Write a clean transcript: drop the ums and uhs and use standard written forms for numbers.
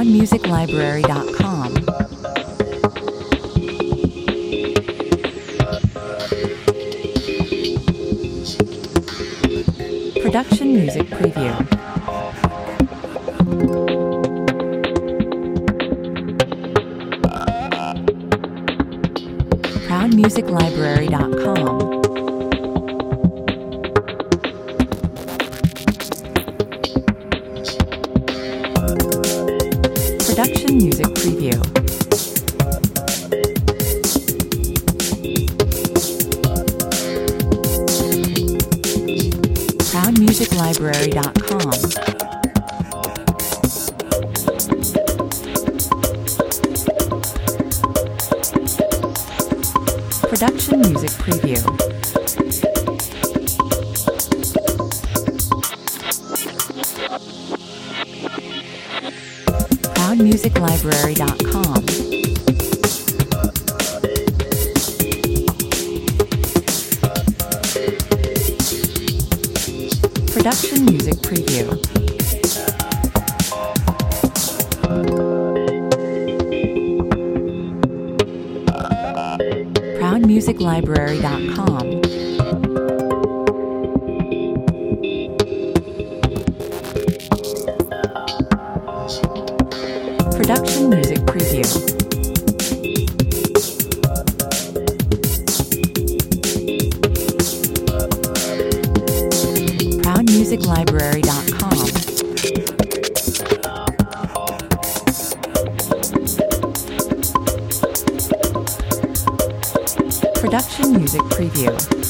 ProudMusicLibrary.com. Production Music Preview. ProudMusicLibrary.com. Production Music Preview. ProudMusicLibrary.com. Production Music Preview. ProudMusicLibrary.com. Production Music Preview. ProudMusicLibrary.com. Production Music Preview. ProudMusicLibrary.com. Production Music Preview.